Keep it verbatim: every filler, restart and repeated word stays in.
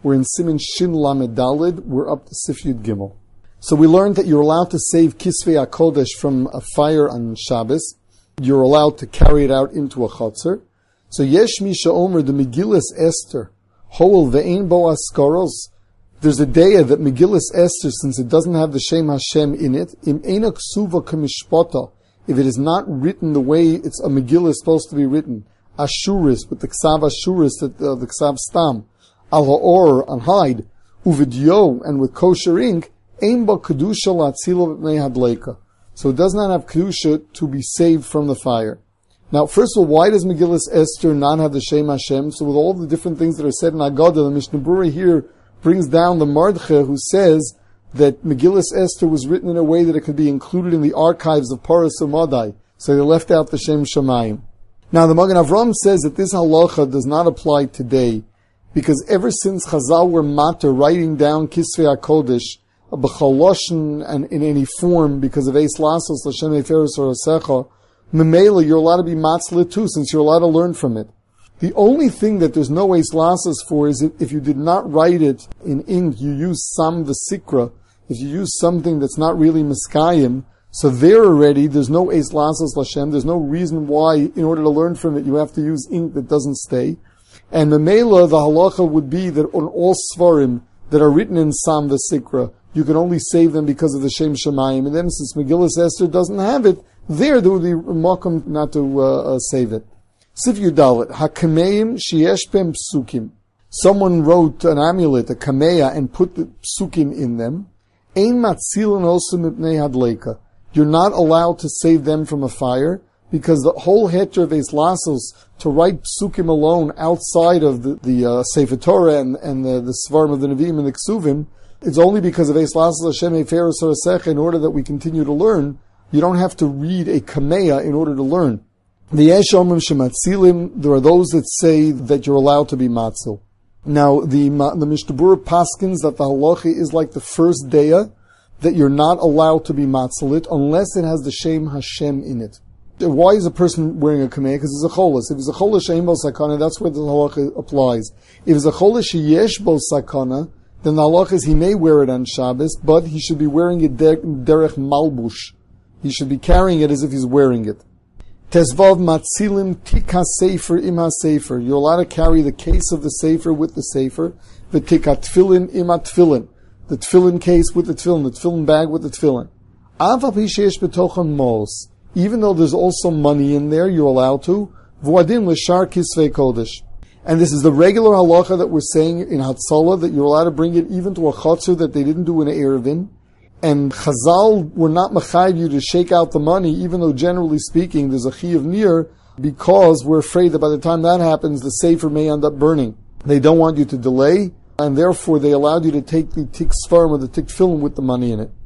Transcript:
We're in Siman Shin Lamed Daled. We're up to Sif Yud Gimel. So we learned that you're allowed to save Kisvei HaKodesh from a fire on Shabbos. You're allowed to carry it out into a chotzer. So Yesh Misha Omer, the Megillas Esther, Hoel Ve'ein Bo Askaros. There's a daya that Megillas Esther, since it doesn't have the Shem Hashem in it, Im Eina Ksuva Kamishpota, if it is not written the way it's a Megillah is supposed to be written, Ashuris, with the Ksav Ashuris, uh, the Ksav Stam, Al Ha'or, on hide, Uvidyo, and with kosher ink, Ein Ba Kedusha Latzilo B'nei Hadleika. So it does not have Kedusha to be saved from the fire. Now, first of all, why does Megillas Esther not have the Shem Hashem? So with all the different things that are said in Agadah, the Mishnah Berurah here brings down the Mardche, who says that Megillas Esther was written in a way that it could be included in the archives of Paras Umadai. So they left out the Shem Shamayim. Now the Magen Avram says that this halacha does not apply today, because ever since Chazal were matter writing down Kisvei HaKodesh, b'chaloshin, and in any form, because of Eis Lasos, L'Shem Eferes or Asecha, Memela, you're allowed to be matzlet too, since you're allowed to learn from it. The only thing that there's no Eis Lasos for is if you did not write it in ink, you use Sam V'Sikra. If you use something that's not really Miskayim, so there already, there's no Eis Lasos L'Shem, there's no reason why, in order to learn from it, you have to use ink that doesn't stay. And Memela, the halacha would be that on all Svarim that are written in Sam V'Sikra, you can only save them because of the Shem Shamayim. And then since Megillas Esther doesn't have it, there, there would be makom not to uh, uh, save it. Sif Yudalet, HaKameim Sheyesh Pem Psukim. Someone wrote an amulet, a kameya, and put the psukim in them. Ein Matzilin also Mipnei Hadleika. You're not allowed to save them from a fire, because the whole heter of Eis Lasos, to write psukim alone outside of the, the uh, Sefer Torah and, and the, the Svarim of the Nevi'im and the Ksuvim, it's only because of Eis Lasos Hashem Eferes Sarasech, in order that we continue to learn. You don't have to read a kameya in order to learn. The Yesh Omrim Shematzilim, there are those that say that you're allowed to be matzil. Now, the the Mishnah Berurah paskins that the halacha is like the first daya, that you're not allowed to be matzilit unless it has the Shem Hashem in it. Why is a person wearing a kameya? Because it's a cholas. If it's a cholas she'ein bo sakana, that's where the halacha applies. If it's a cholas sheyesh bo sakana, then the halacha is he may wear it on Shabbos, but he should be wearing it der, derech malbush. He should be carrying it as if he's wearing it. Tezvav matzilim tika sefer ima sefer. You're allowed to carry the case of the sefer with the sefer. The tika tfilin ima tfilin. The tfilin case with the tfilin. The tfilin bag with the tfilin. Ava pishesh betocham mos. Even though there's also money in there, you're allowed to. Vuadin l'shar kisvei kodesh. And this is the regular halacha that we're saying in Hatzalah, that you're allowed to bring it even to a chotzer that they didn't do an Erevin. And Chazal were not mechayiv you to shake out the money, even though generally speaking there's a chi of nir, because we're afraid that by the time that happens, the sefer may end up burning. They don't want you to delay, and therefore they allowed you to take the tik svarim or the tik film with the money in it.